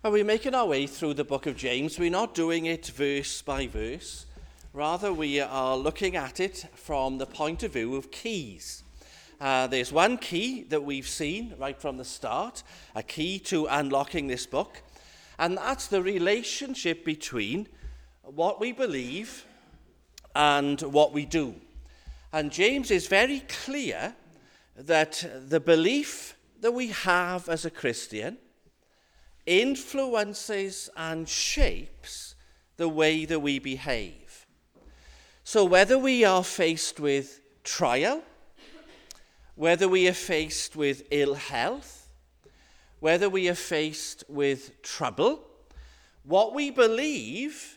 Well, we're making our way through the book of James. We're not doing it verse by verse. Rather, we are looking at it from the point of view of keys. There's one key that we've seen right from the start, a key to unlocking this book, and that's the relationship between what we believe and what we do. And James is very clear that the belief that we have as a Christian influences and shapes the way that we behave. So whether we are faced with trial, whether we are faced with ill health, whether we are faced with trouble, what we believe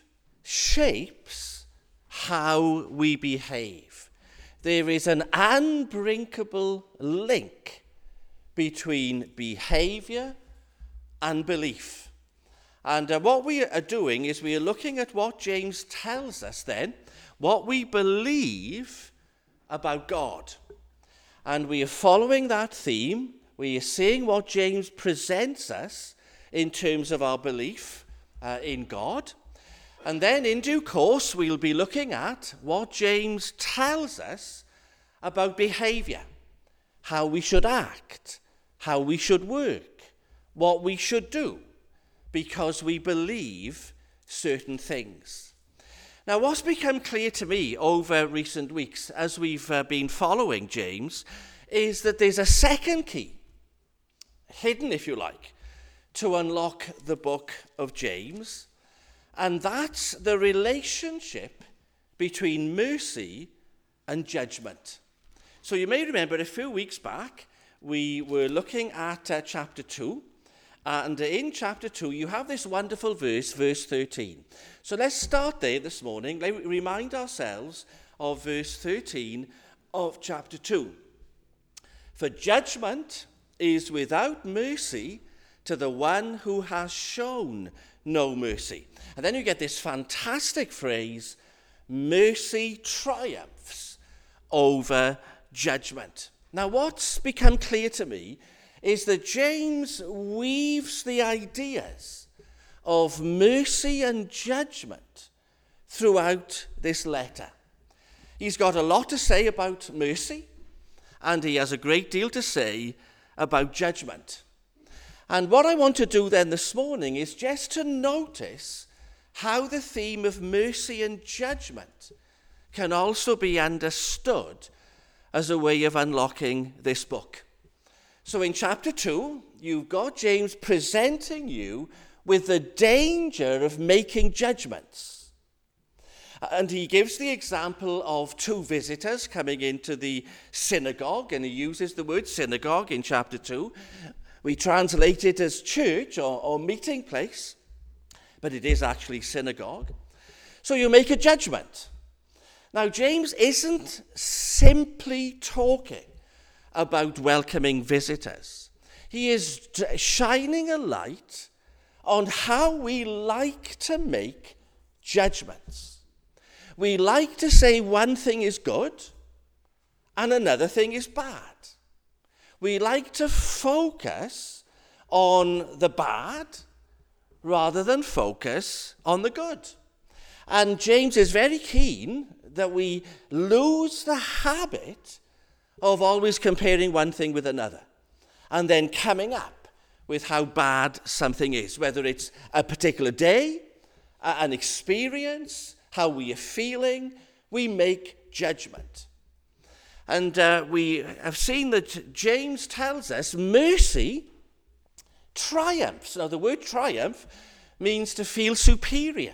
shapes how we behave. There is an unbreakable link between behavior and belief. And what we are doing is we are looking at what James tells us then, what we believe about God. And we are following that theme. We are seeing what James presents us in terms of our belief in God. And then in due course, we'll be looking at what James tells us about behavior, how we should act, how we should work, what we should do, because we believe certain things. Now, what's become clear to me over recent weeks as we've been following James is that there's a second key, hidden if you like, to unlock the book of James, and that's the relationship between mercy and judgment. So you may remember a few weeks back, we were looking at chapter 2, and in chapter 2, you have this wonderful verse 13. So let's start there this morning. Let's remind ourselves of verse 13 of chapter 2. For judgment is without mercy to the one who has shown no mercy. And then you get this fantastic phrase, mercy triumphs over judgment. Now, what's become clear to me is that James weaves the ideas of mercy and judgment throughout this letter. He's got a lot to say about mercy, and he has a great deal to say about judgment. And what I want to do then this morning is just to notice how the theme of mercy and judgment can also be understood as a way of unlocking this book. So in chapter 2, you've got James presenting you with the danger of making judgments. And he gives the example of two visitors coming into the synagogue, and he uses the word synagogue in chapter 2. We translate it as church or meeting place, but it is actually synagogue. So you make a judgment. Now, James isn't simply talking about welcoming visitors. He is shining a light on how we like to make judgments. We like to say one thing is good and another thing is bad. We like to focus on the bad rather than focus on the good. And James is very keen that we lose the habit of always comparing one thing with another and then coming up with how bad something is, whether it's a particular day, an experience, how we are feeling. We make judgment. And we have seen that James tells us mercy triumphs. Now, the word triumph means to feel superior.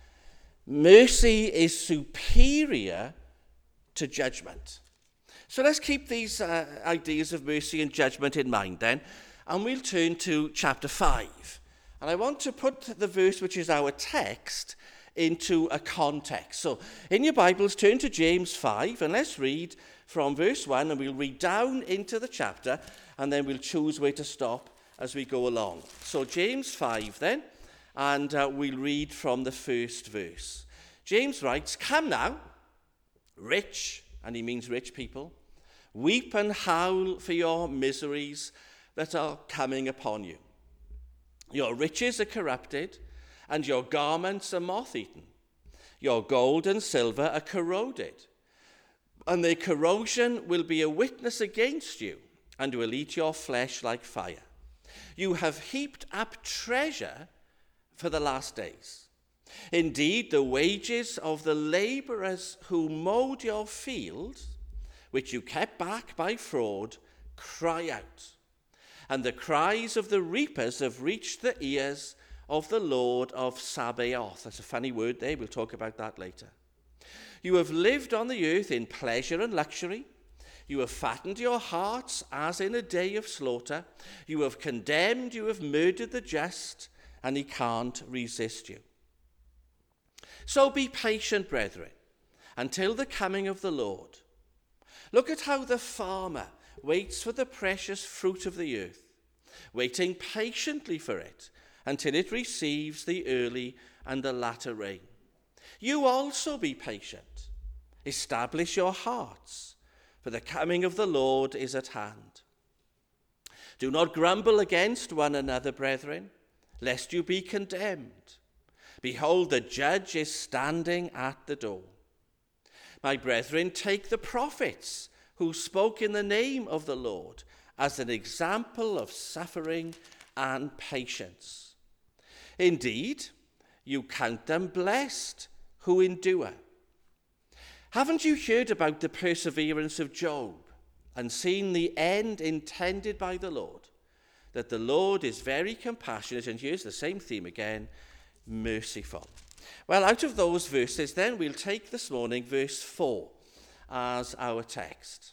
Mercy is superior to judgment. So let's keep these ideas of mercy and judgment in mind then, and we'll turn to chapter 5. And I want to put the verse which is our text into a context. So in your Bibles, turn to James 5, and let's read from verse 1, and we'll read down into the chapter, and then we'll choose where to stop as we go along. So James 5 then, and we'll read from the first verse. James writes, "Come now, rich," and he means rich people, "weep and howl for your miseries that are coming upon you. Your riches are corrupted, and your garments are moth-eaten. Your gold and silver are corroded, and their corrosion will be a witness against you, and will eat your flesh like fire. You have heaped up treasure for the last days. Indeed, the wages of the laborers who mowed your fields, which you kept back by fraud, cry out. And the cries of the reapers have reached the ears of the Lord of Sabaoth. That's a funny word there. We'll talk about that later. You have lived on the earth in pleasure and luxury. You have fattened your hearts as in a day of slaughter. You have condemned, you have murdered the just, and he can't resist you. So be patient, brethren, until the coming of the Lord. Look at how the farmer waits for the precious fruit of the earth, waiting patiently for it until it receives the early and the latter rain. You also be patient. Establish your hearts, for the coming of the Lord is at hand. Do not grumble against one another, brethren, lest you be condemned. Behold, the judge is standing at the door. My brethren, take the prophets who spoke in the name of the Lord as an example of suffering and patience. Indeed, you count them blessed who endure. Haven't you heard about the perseverance of Job and seen the end intended by the Lord? That the Lord is very compassionate, and here's the same theme again, merciful. Well, out of those verses, then, we'll take this morning verse 4 as our text.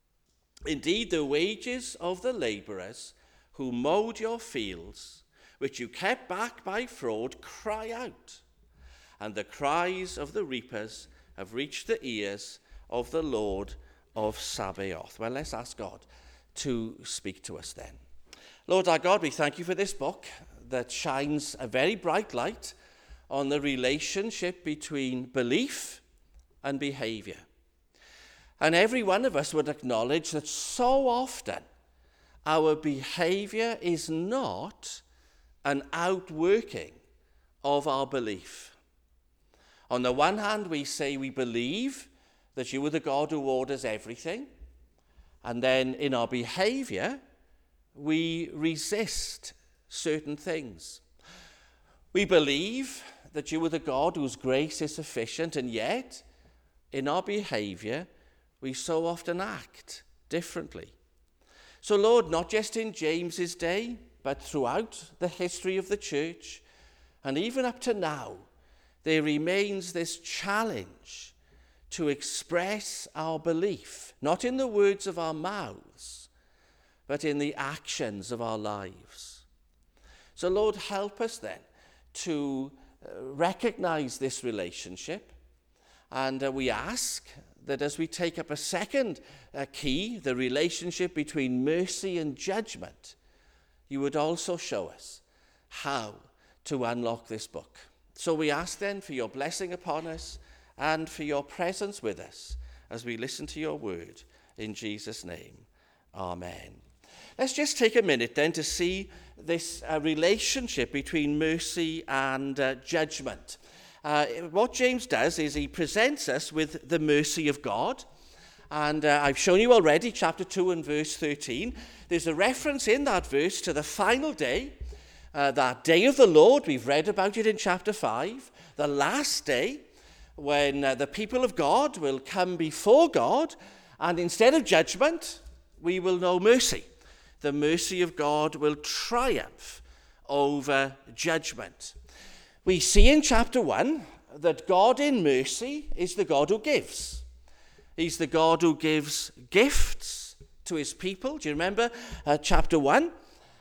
Indeed, the wages of the laborers who mowed your fields, which you kept back by fraud, cry out, and the cries of the reapers have reached the ears of the Lord of Sabaoth. Well, let's ask God to speak to us then. Lord our God, we thank you for this book that shines a very bright light on the relationship between belief and behavior. And every one of us would acknowledge that so often our behavior is not an outworking of our belief. On the one hand, we say we believe that you are the God who orders everything, and then in our behavior, we resist certain things. We believe that you are the God whose grace is sufficient, and yet, in our behavior, we so often act differently. So, Lord, not just in James's day, but throughout the history of the church, and even up to now, there remains this challenge to express our belief, not in the words of our mouths, but in the actions of our lives. So, Lord, help us then to recognize this relationship, and we ask that as we take up a second key, the relationship between mercy and judgment, you would also show us how to unlock this book. So we ask then for your blessing upon us and for your presence with us as we listen to your word. In Jesus' name, amen. Let's just take a minute then to see this relationship between mercy and judgment. What James does is he presents us with the mercy of God. And I've shown you already, chapter 2 and verse 13. There's a reference in that verse to the final day, that day of the Lord. We've read about it in chapter 5, the last day when the people of God will come before God, and instead of judgment, we will know mercy. The mercy of God will triumph over judgment. We see in chapter 1 that God in mercy is the God who gives. He's the God who gives gifts to his people. Do you remember chapter 1?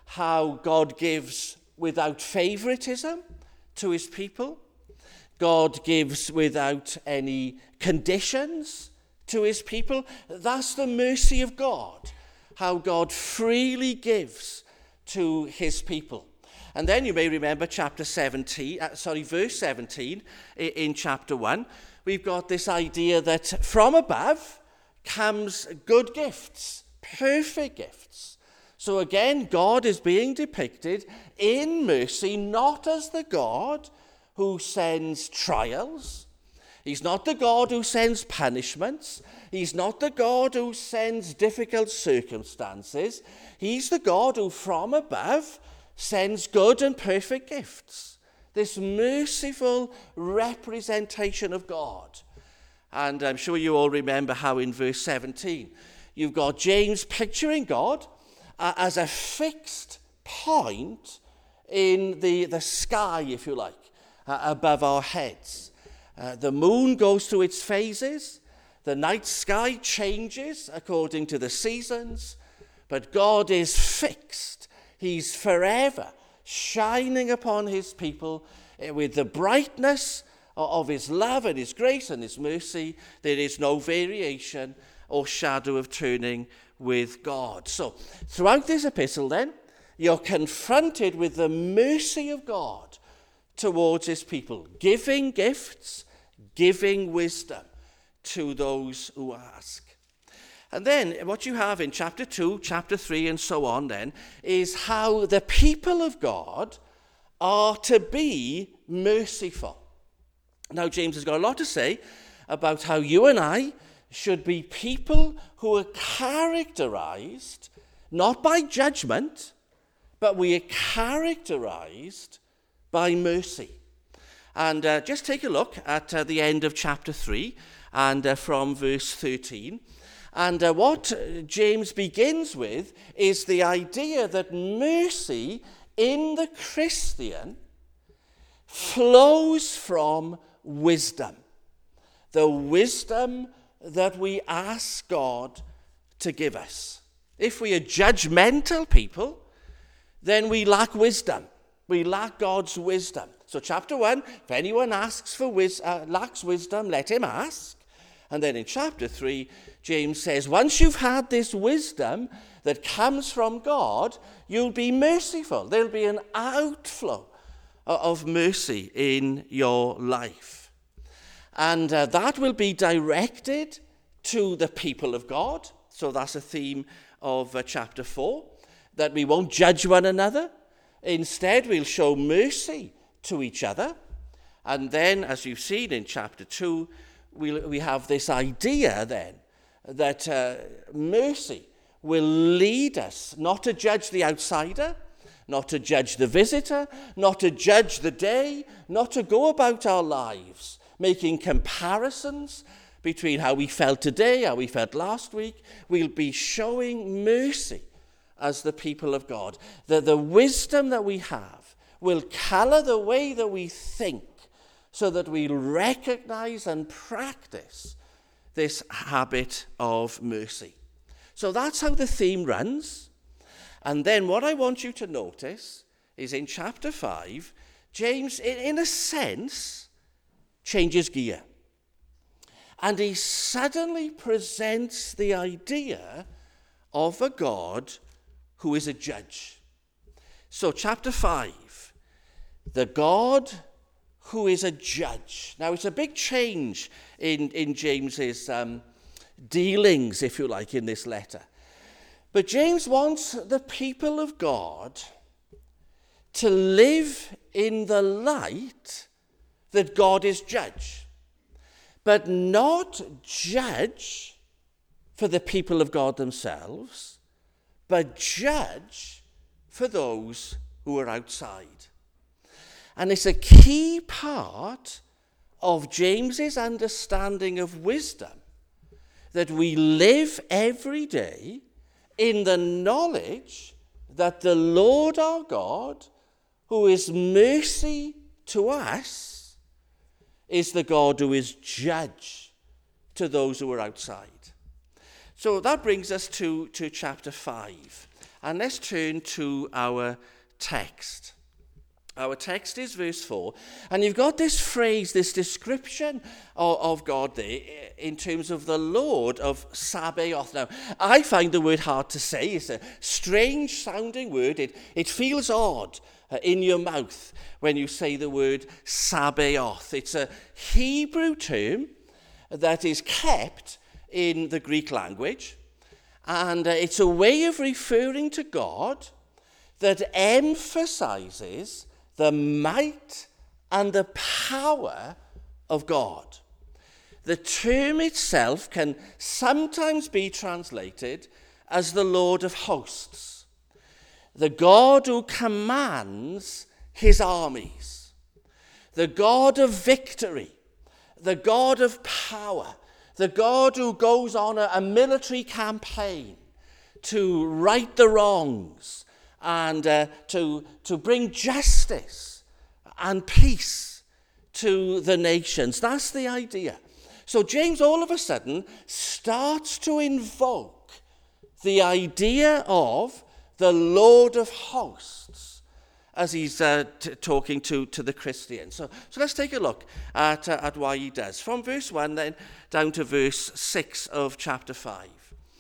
How God gives without favoritism to his people. God gives without any conditions to his people. That's the mercy of God. How God freely gives to his people. And then you may remember verse 17 in chapter 1. We've got this idea that from above comes good gifts, perfect gifts, So again, God is being depicted in mercy, not as the God who sends trials. He's not the God who sends punishments. He's not the God who sends difficult circumstances. He's the God who from above sends good and perfect gifts. This merciful representation of God. And I'm sure you all remember how in verse 17, you've got James picturing God as a fixed point in the sky, if you like, above our heads. The moon goes through its phases. The night sky changes according to the seasons. But God is fixed. He's forever shining upon his people with the brightness of his love and his grace and his mercy. There is no variation or shadow of turning with God. So, throughout this epistle then, you're confronted with the mercy of God towards his people, giving gifts, giving wisdom to those who ask. And then what you have in chapter 2, chapter 3, and so on then, is how the people of God are to be merciful. Now, James has got a lot to say about how you and I should be people who are characterized not by judgment, but we are characterized by mercy. And just take a look at the end of chapter 3 and from verse 13. And what James begins with is the idea that mercy in the Christian flows from wisdom. The wisdom that we ask God to give us. If we are judgmental people, then we lack wisdom. We lack God's wisdom. So chapter 1, if anyone lacks wisdom, let him ask. And then in chapter 3, James says, once you've had this wisdom that comes from God, you'll be merciful. There'll be an outflow of mercy in your life. And that will be directed to the people of God. So that's a theme of chapter 4, that we won't judge one another. Instead, we'll show mercy to each other. And then, as you've seen in chapter 2, we have this idea then that mercy will lead us not to judge the outsider, not to judge the visitor, not to judge the day, not to go about our lives making comparisons between how we felt today, how we felt last week. We'll be showing mercy as the people of God. The wisdom that we have will color the way that we think so that we recognize and practice this habit of mercy. So that's how the theme runs. And then what I want you to notice is in chapter 5, James, in a sense, changes gear. And he suddenly presents the idea of a God who is a judge. So chapter 5, the God who is a judge. Now it's a big change in James's dealings, if you like, in this letter. But James wants the people of God to live in the light that God is judge, but not judge for the people of God themselves, but judge for those who are outside. And it's a key part of James's understanding of wisdom that we live every day in the knowledge that the Lord our God, who is mercy to us, is the God who is judge to those who are outside. So that brings us to chapter 5. And let's turn to our text. Our text is verse 4. And you've got this phrase, this description of God there in terms of the Lord of Sabaoth. Now, I find the word hard to say. It's a strange sounding word. It feels odd in your mouth when you say the word Sabaoth. It's a Hebrew term that is kept in the Greek language. And it's a way of referring to God that emphasizes the might and the power of God. The term itself can sometimes be translated as the Lord of hosts, the God who commands his armies, the God of victory, the God of power, the God who goes on a military campaign to right the wrongs and to bring justice and peace to the nations. That's the idea. So James all of a sudden starts to invoke the idea of the Lord of hosts as he's talking to the Christians. So let's take a look at why he does. From verse 1 then down to verse 6 of chapter 5.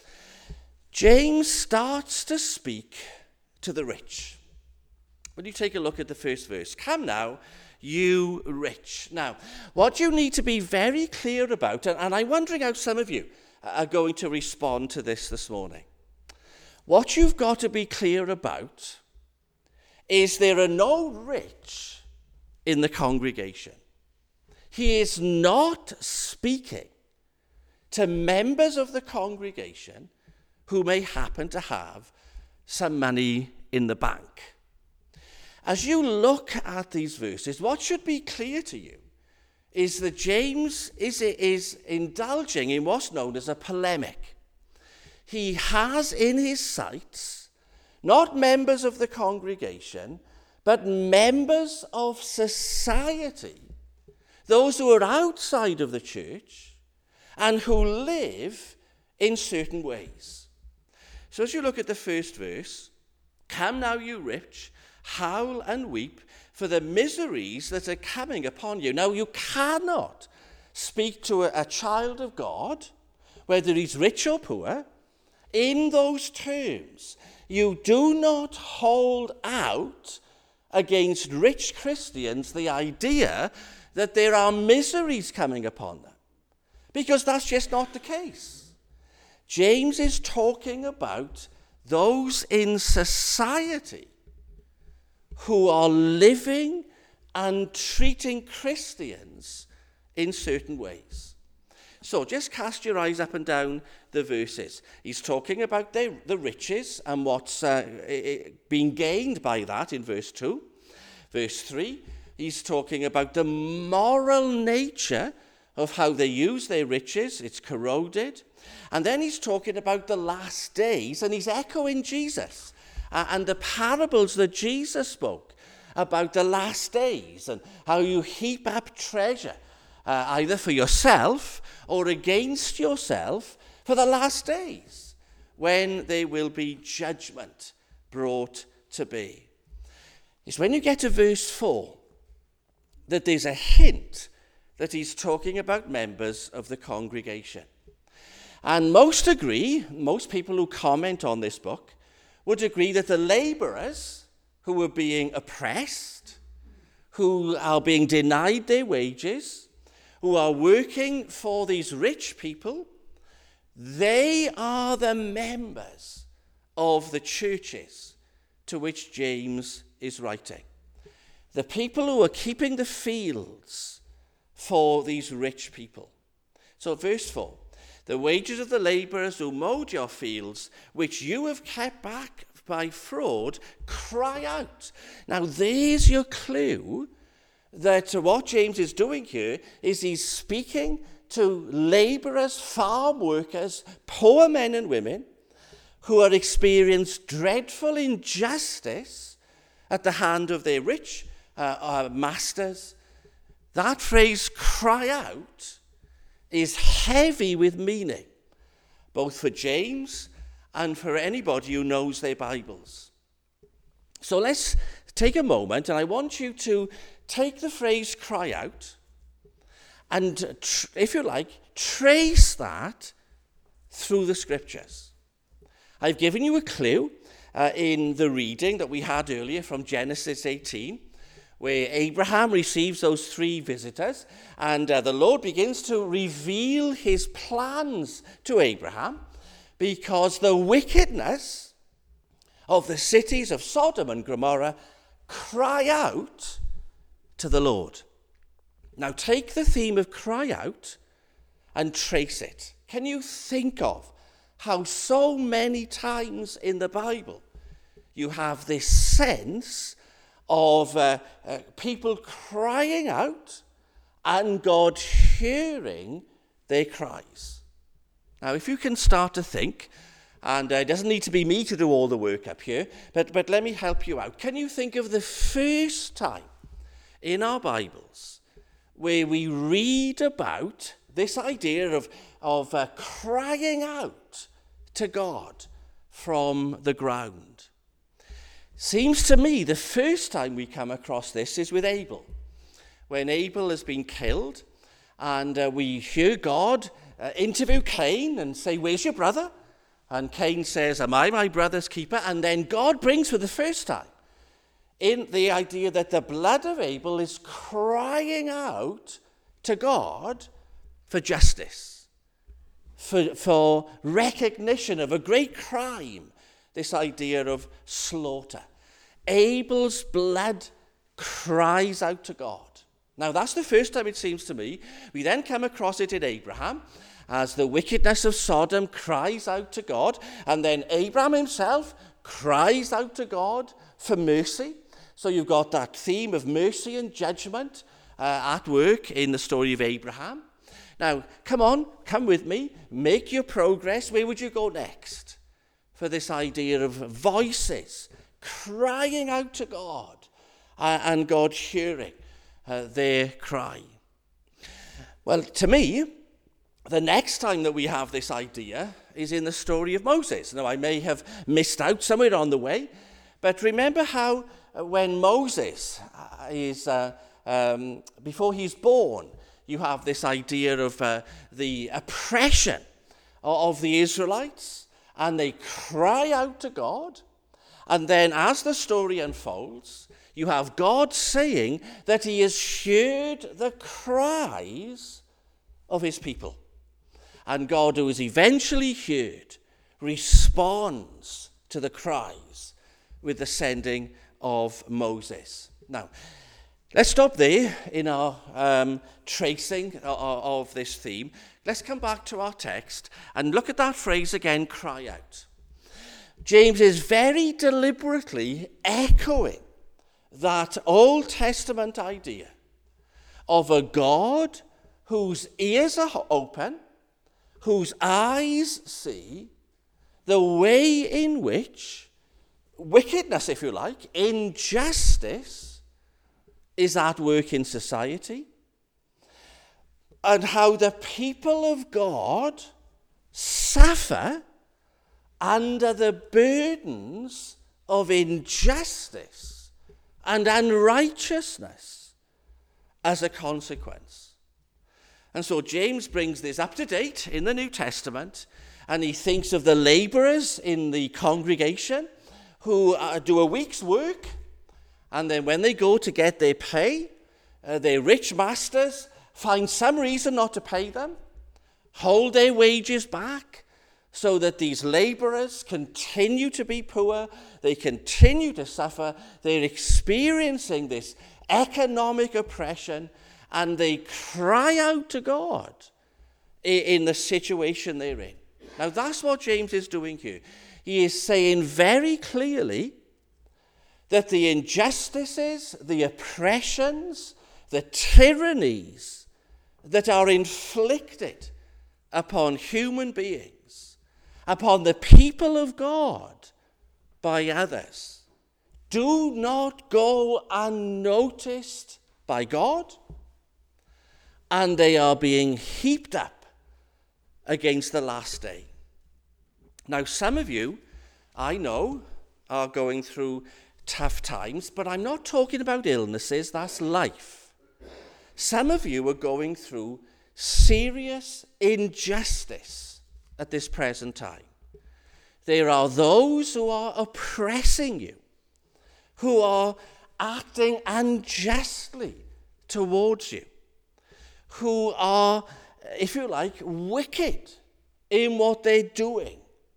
James starts to speak to the rich. When you take a look at the first verse, come now, you rich. Now, what you need to be very clear about, and I'm wondering how some of you are going to respond to this morning. What you've got to be clear about is there are no rich in the congregation. He is not speaking to members of the congregation who may happen to have some money in the bank. As you look at these verses, what should be clear to you is that James is indulging in what's known as a polemic. He has in his sights not members of the congregation, but members of society, those who are outside of the church and who live in certain ways. So as you look at the first verse, come now you rich, howl and weep for the miseries that are coming upon you. Now, you cannot speak to a child of God, whether he's rich or poor, in those terms. You do not hold out against rich Christians the idea that there are miseries coming upon them, because that's just not the case. James is talking about those in society who are living and treating Christians in certain ways. So just cast your eyes up and down the verses. He's talking about the riches and what's being gained by that in verse 2. Verse 3, he's talking about the moral nature of how they use their riches. It's corroded. And then he's talking about the last days, and he's echoing Jesus and the parables that Jesus spoke about the last days and how you heap up treasure either for yourself or against yourself for the last days, when there will be judgment brought to be. It's when you get to verse 4 that there's a hint that he's talking about members of the congregation. And most people who comment on this book would agree that the laborers who are being oppressed, who are being denied their wages, who are working for these rich people, they are the members of the churches to which James is writing. The people who are keeping the fields for these rich people. So verse 4, the wages of the laborers who mowed your fields, which you have kept back by fraud, cry out. Now there's your clue that what James is doing here is he's speaking to laborers, farm workers, poor men and women who are experiencing dreadful injustice at the hand of their rich masters. That phrase, cry out, is heavy with meaning, both for James and for anybody who knows their Bibles. So let's take a moment, and I want you to take the phrase cry out and, if you like, trace that through the scriptures. I've given you a clue in the reading that we had earlier from Genesis 18, where Abraham receives those 3 visitors, and the Lord begins to reveal his plans to Abraham. because the wickedness of the cities of Sodom and Gomorrah cry out to the Lord. Now take the theme of cry out and trace it. Can you think of how so many times in the Bible you have this sense of people crying out and God hearing their cries? Now, if you can start to think, and it doesn't need to be me to do all the work up here, but let me help you out. Can you think of the first time in our Bibles where we read about this idea of crying out to God from the ground? Seems to me the first time we come across this is with Abel. When Abel has been killed, and we hear God interview Cain and say, "Where's your brother?" And Cain says, "Am I my brother's keeper?" And then God brings for the first time in the idea that the blood of Abel is crying out to God for justice, for recognition of a great crime, this idea of slaughter. Abel's blood cries out to God. Now, that's the first time it seems to me. We then come across it in Abraham, as the wickedness of Sodom cries out to God, and then Abraham himself cries out to God for mercy. So you've got that theme of mercy and judgment at work in the story of Abraham. Now, come with me, make your progress. Where would you go next for this idea of voices crying out to God and God hearing their cry? Well, to me, the next time that we have this idea is in the story of Moses. Now, I may have missed out somewhere on the way, but remember how when Moses is, before he's born, you have this idea of the oppression of the Israelites, and they cry out to God. And then as the story unfolds, you have God saying that he has heard the cries of his people. And God, who is eventually heard, responds to the cries with the sending of Moses. Now, let's stop there in our tracing of this theme. Let's come back to our text and look at that phrase again, cry out. James is very deliberately echoing that Old Testament idea of a God whose ears are open, whose eyes see the way in which wickedness, if you like, injustice is at work in society, and how the people of God suffer under the burdens of injustice and unrighteousness as a consequence. And so James brings this up to date in the New Testament, and he thinks of the laborers in the congregation who do a week's work, and then when they go to get their pay, their rich masters find some reason not to pay them, hold their wages back, so that these laborers continue to be poor, they continue to suffer, they're experiencing this economic oppression, and they cry out to God in the situation they're in. Now, that's what James is doing here. He is saying very clearly that the injustices, the oppressions, the tyrannies that are inflicted upon human beings, upon the people of God by others, do not go unnoticed by God, and they are being heaped up against the last day. Now, some of you, I know, are going through tough times, but I'm not talking about illnesses, that's life. Some of you are going through serious injustice at this present time. There are those who are oppressing you, who are acting unjustly towards you, who are, if you like, wicked in what they're doing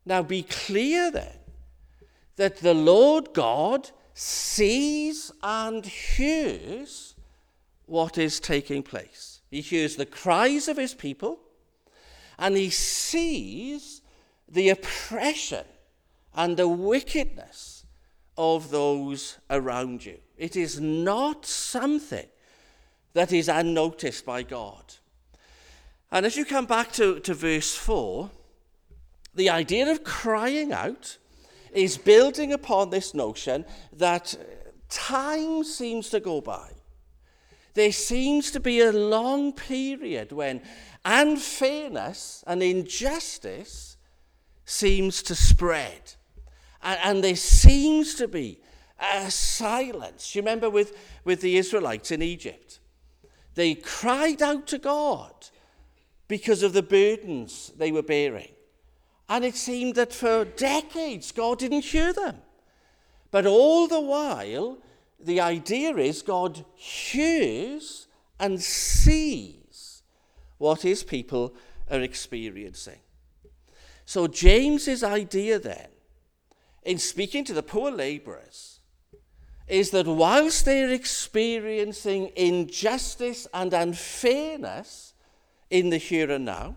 Now be clear then that the Lord God sees and hears what is taking place. He hears the cries of his people, and he sees the oppression and the wickedness of those around you. It is not something that is unnoticed by God. And as you come back to verse 4, the idea of crying out is building upon this notion that time seems to go by. There seems to be a long period when unfairness and injustice seems to spread. And there seems to be a silence. You remember with the Israelites in Egypt? They cried out to God because of the burdens they were bearing. And it seemed that for decades God didn't hear them. But all the while, the idea is God hears and sees what his people are experiencing. So James's idea then, in speaking to the poor labourers, is that whilst they're experiencing injustice and unfairness in the here and now,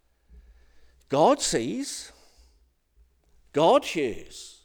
God sees, God hears.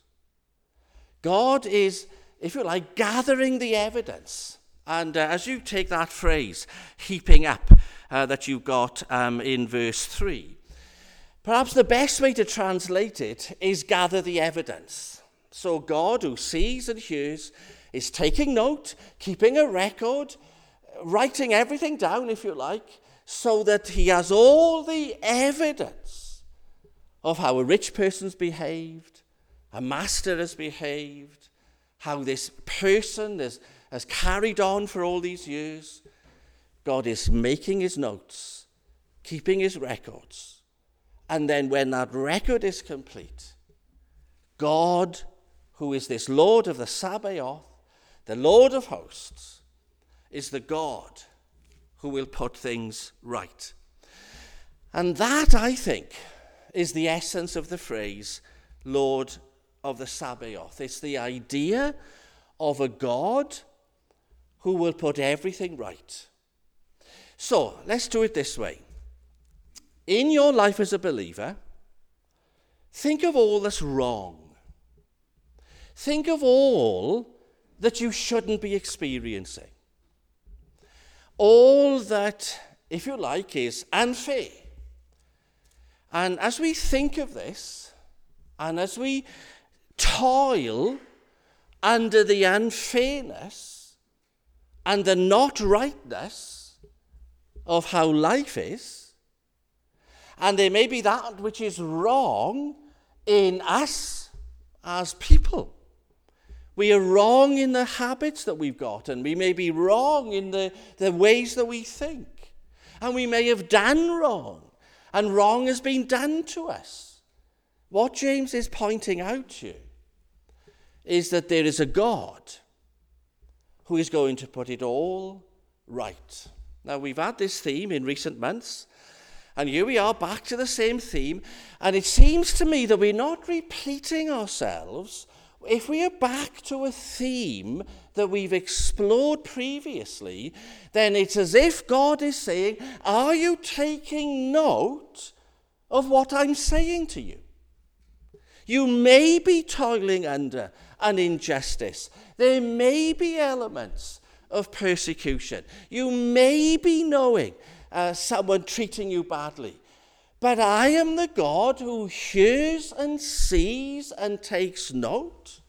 God is, if you like, gathering the evidence. And as you take that phrase, heaping up, that you got in verse 3, perhaps the best way to translate it is gather the evidence. So God, who sees and hears, is taking note, keeping a record, writing everything down, if you like, so that he has all the evidence of how a rich person's behaved, a master has behaved, how this person has carried on for all these years. God is making his notes, keeping his records. And then when that record is complete, God, who is this Lord of the Sabaoth, the Lord of hosts, is the God who will put things right. And that, I think, is the essence of the phrase, Lord of the Sabaoth. It's the idea of a God who will put everything right. So, let's do it this way. In your life as a believer, think of all that's wrong. Think of all that you shouldn't be experiencing. All that, if you like, is unfair. And as we think of this, and as we toil under the unfairness and the not rightness of how life is, and there may be that which is wrong in us as people. We are wrong in the habits that we've got, and we may be wrong in the ways that we think. And we may have done wrong, and wrong has been done to us. What James is pointing out to you is that there is a God who is going to put it all right. Now, we've had this theme in recent months, and here we are back to the same theme, and it seems to me that we're not repeating ourselves. If we are back to a theme that we've explored previously, then it's as if God is saying, are you taking note of what I'm saying to you? You may be toiling under an injustice. There may be elements of persecution. You may be knowing someone treating you badly. But I am the God who hears and sees and takes note.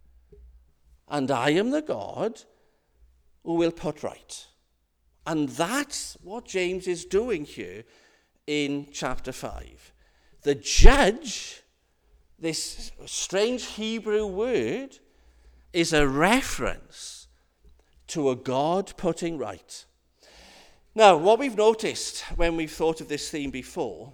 And I am the God who will put right. And that's what James is doing here in chapter 5. The judge, this strange Hebrew word, is a reference to a God putting right. Now, what we've noticed when we've thought of this theme before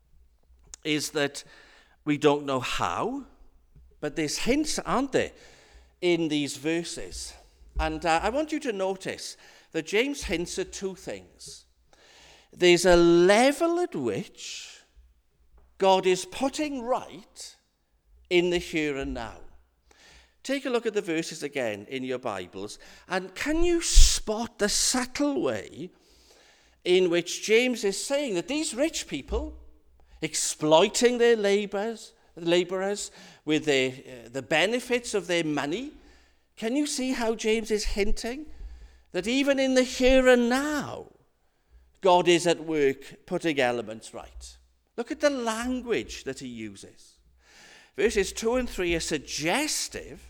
is that we don't know how, but there's hints, aren't there, in these verses. And I want you to notice that James hints at two things. There's a level at which God is putting right in the here and now. Take a look at the verses again in your Bibles, and can you spot the subtle way in which James is saying that these rich people, exploiting their laborers with the benefits of their money, can you see how James is hinting that even in the here and now, God is at work putting elements right? Look at the language that he uses. Verses 2 and 3 are suggestive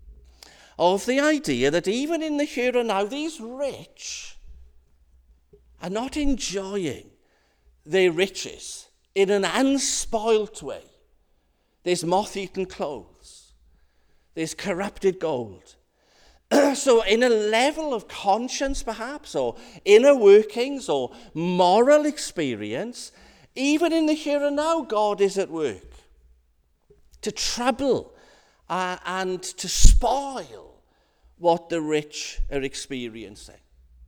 of the idea that even in the here and now, these rich are not enjoying their riches in an unspoilt way. There's moth-eaten clothes. There's corrupted gold. So in a level of conscience, perhaps, or inner workings, or moral experience, even in the here and now, God is at work to trouble and to spoil what the rich are experiencing.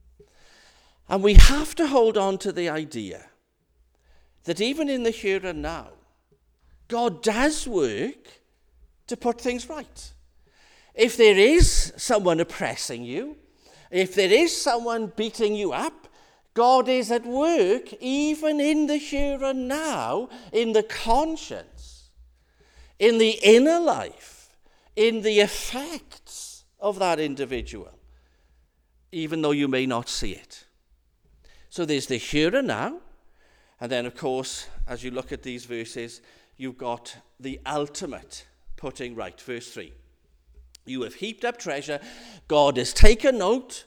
And we have to hold on to the idea that even in the here and now, God does work to put things right. If there is someone oppressing you, if there is someone beating you up, God is at work even in the here and now, in the conscience, in the inner life, in the effects of that individual, even though you may not see it. So there's the here and now, and then, of course, as you look at these verses, you've got the ultimate putting right. Verse 3. You have heaped up treasure. God has taken note,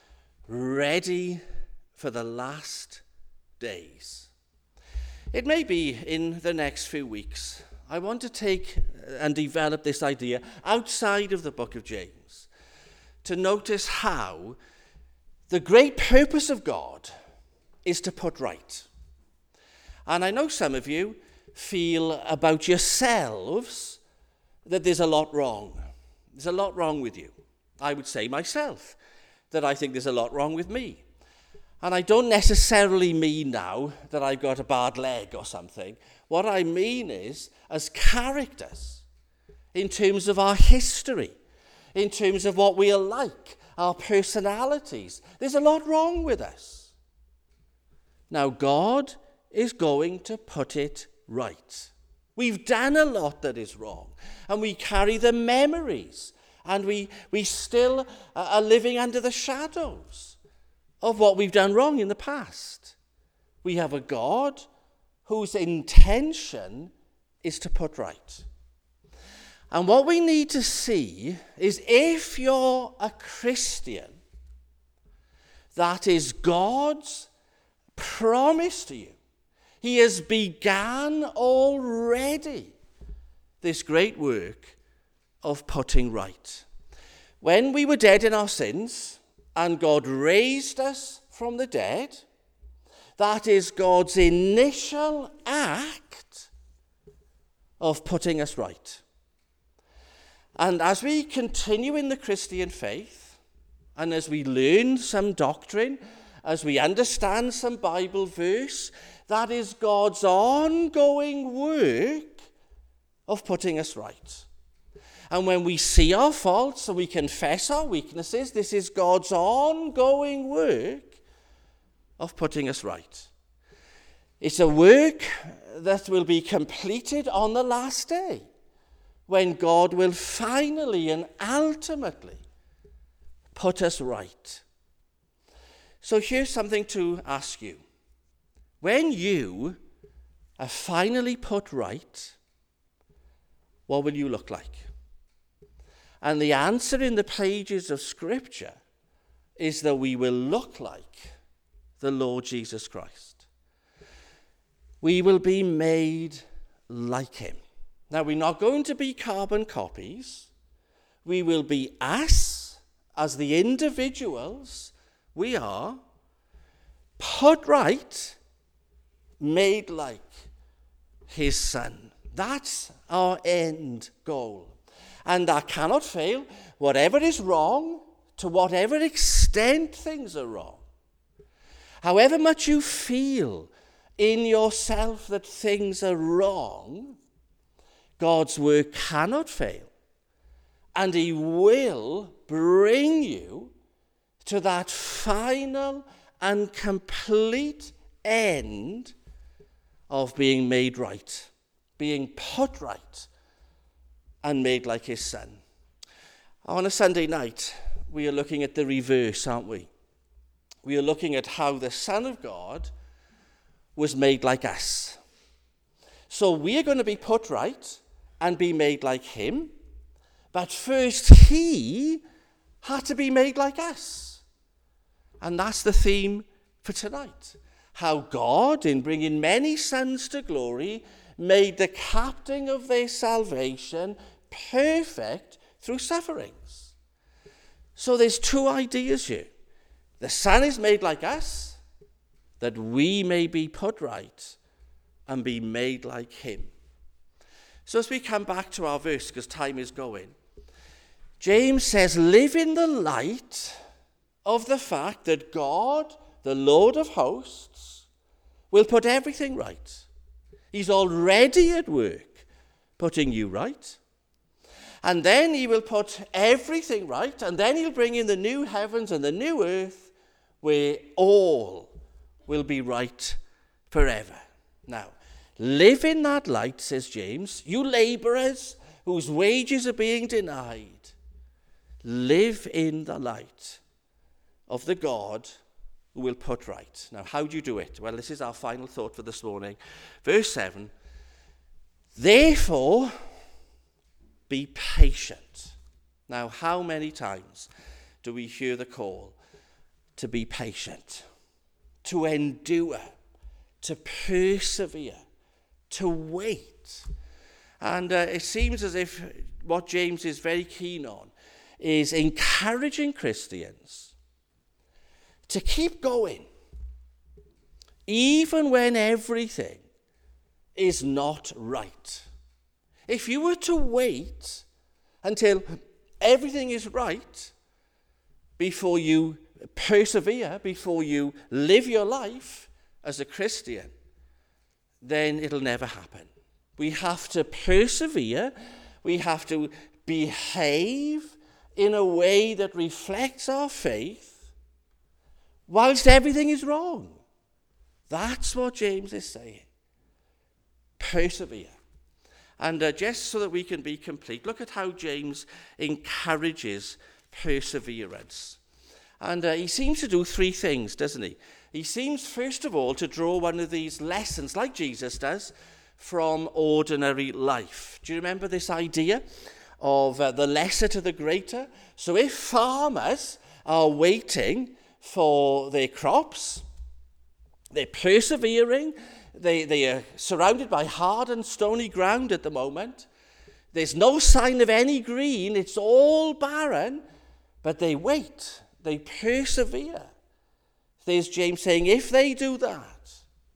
ready for the last days. It may be in the next few weeks, I want to take and develop this idea outside of the book of James, to notice how the great purpose of God is to put right. And I know some of you feel about yourselves that there's a lot wrong. There's a lot wrong with you. I would say myself that I think there's a lot wrong with me. And I don't necessarily mean now that I've got a bad leg or something. What I mean is as characters, in terms of our history, in terms of what we are like, our personalities. There's a lot wrong with us. Now, God is going to put it right. We've done a lot that is wrong, and we carry the memories, and we still are living under the shadows of what we've done wrong in the past. We have a God whose intention is to put right. And what we need to see is, if you're a Christian, that is God's promise to you. He has begun already this great work of putting right. When we were dead in our sins and God raised us from the dead, that is God's initial act of putting us right. And as we continue in the Christian faith, and as we learn some doctrine, as we understand some Bible verse, that is God's ongoing work of putting us right. And when we see our faults and we confess our weaknesses, this is God's ongoing work of putting us right. It's a work that will be completed on the last day, when God will finally and ultimately put us right. So here's something to ask you. When you are finally put right, what will you look like? And the answer in the pages of Scripture is that we will look like the Lord Jesus Christ. We will be made like him. Now, we're not going to be carbon copies. We will be us, as the individuals we are, put right, made like his Son. That's our end goal. And that cannot fail. Whatever is wrong, to whatever extent things are wrong, however much you feel in yourself that things are wrong, God's work cannot fail. And he will bring you to that final and complete end of being made right, being put right, and made like his Son. On a Sunday night, we are looking at the reverse, aren't we? We are looking at how the Son of God was made like us. So we are going to be put right and be made like him, but first he had to be made like us. And that's the theme for tonight. How God, in bringing many sons to glory, made the captain of their salvation perfect through sufferings. So there's two ideas here. The Son is made like us, that we may be put right and be made like him. So as we come back to our verse, because time is going, James says, live in the light of the fact that God, the Lord of hosts, will put everything right. He's already at work putting you right. And then he will put everything right, and then he'll bring in the new heavens and the new earth where all will be right forever. Now, live in that light, says James, you laborers whose wages are being denied. Live in the light of the God who will put right. Now, how do you do it? Well, this is our final thought for this morning. Verse 7, therefore, be patient. Now, how many times do we hear the call to be patient, to endure, to persevere, to wait? And it seems as if what James is very keen on is encouraging Christians to keep going, even when everything is not right. If you were to wait until everything is right before you persevere, before you live your life as a Christian, then it'll never happen. We have to persevere. We have to behave in a way that reflects our faith whilst everything is wrong. That's what James is saying. Persevere. And just so that we can be complete, look at how James encourages perseverance. And he seems to do three things, doesn't he? He seems, first of all, to draw one of these lessons, like Jesus does, from ordinary life. Do you remember this idea of the lesser to the greater? So if farmers are waiting for their crops, they're persevering, they are surrounded by hard and stony ground at the moment. There's no sign of any green, it's all barren, but they wait, they persevere. There's James saying, if they do that,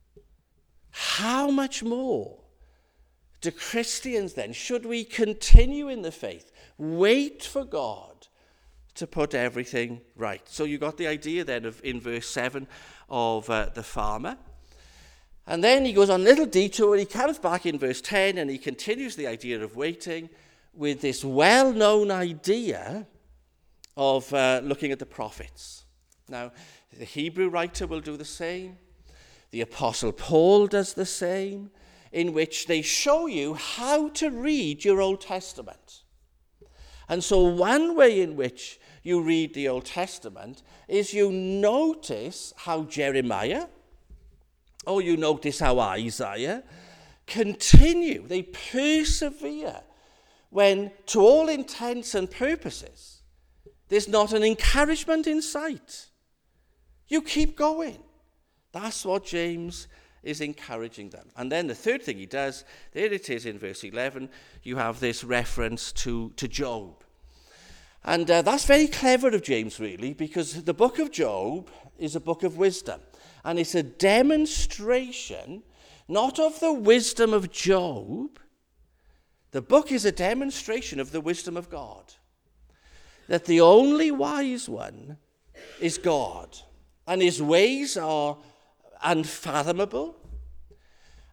how much more do Christians then, should we continue in the faith, wait for God to put everything right? So you got the idea then of, in verse 7, of the farmer. And then he goes on a little detour, he comes back in verse 10, and he continues the idea of waiting with this well-known idea of looking at the prophets. Now, the Hebrew writer will do the same. The Apostle Paul does the same, in which they show you how to read your Old Testament. And so one way in which you read the Old Testament is you notice how Jeremiah, or you notice how Isaiah continue, they persevere when, to all intents and purposes, there's not an encouragement in sight. You keep going. That's what James is encouraging them. And then the third thing he does, there it is in verse 11, you have this reference to Job. And that's very clever of James, really, because the book of Job is a book of wisdom. And it's a demonstration, not of the wisdom of Job. The book is a demonstration of the wisdom of God. That the only wise one is God. And his ways are unfathomable.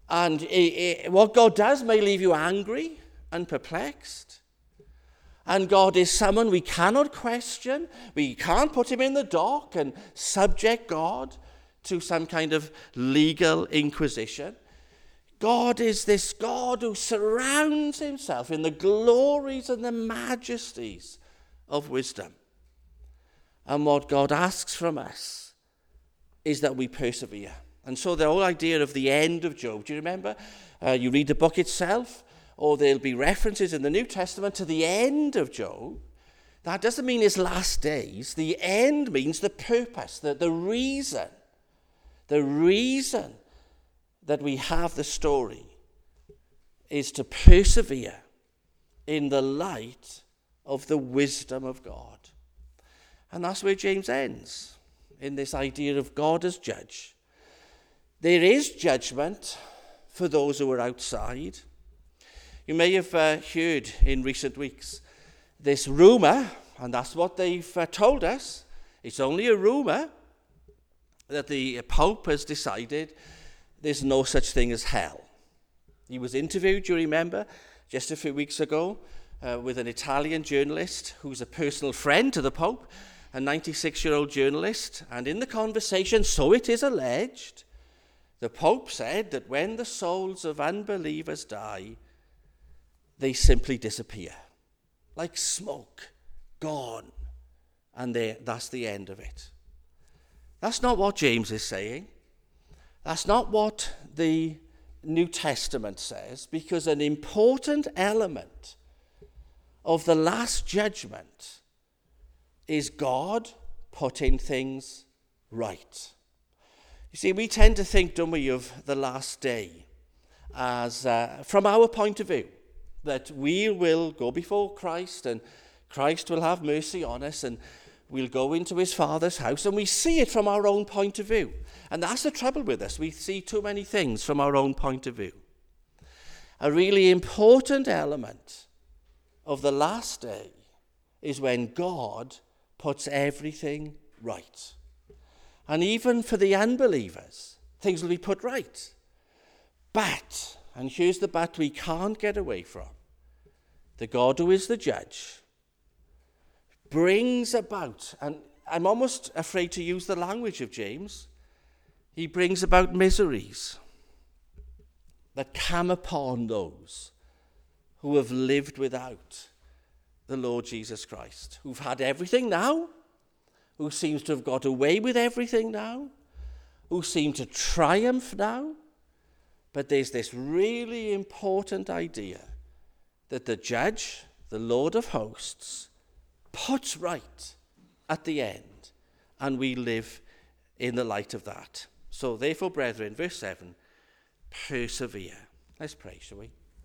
And what God does may leave you angry and perplexed. And God is someone we cannot question. We can't put him in the dock and subject God to some kind of legal inquisition. God is this God who surrounds himself in the glories and the majesties of wisdom. And what God asks from us is that we persevere. And so the whole idea of the end of Job, do you remember? You read the book itself, or there'll be references in the New Testament to the end of Job. That doesn't mean his last days. The end means the purpose, the reason. The reason that we have the story is to persevere in the light of the wisdom of God. And that's where James ends, in this idea of God as judge. There is judgment for those who are outside. You may have heard in recent weeks this rumour, and that's what they've told us. It's only a rumour that the Pope has decided there's no such thing as hell. He was interviewed, do you remember, just a few weeks ago with an Italian journalist who's a personal friend to the Pope, a 96-year-old journalist. And in the conversation, so it is alleged, the Pope said that when the souls of unbelievers die, they simply disappear, like smoke, gone, and that's the end of it. That's not what James is saying. That's not what the New Testament says, because an important element of the last judgment is God putting things right. You see, we tend to think, don't we, of the last day as, from our point of view, that we will go before Christ and Christ will have mercy on us and we'll go into his Father's house, and we see it from our own point of view. And that's the trouble with us. We see too many things from our own point of view. A really important element of the last day is when God puts everything right. And even for the unbelievers, things will be put right. But, and here's the but we can't get away from, the God who is the judge brings about, and I'm almost afraid to use the language of James, he brings about miseries that come upon those who have lived without the Lord Jesus Christ, who've had everything now, who seems to have got away with everything now, who seem to triumph now. But there's this really important idea that the judge, the Lord of hosts, puts right at the end, and we live in the light of that. So therefore, brethren, verse 7, persevere. Let's pray, shall we?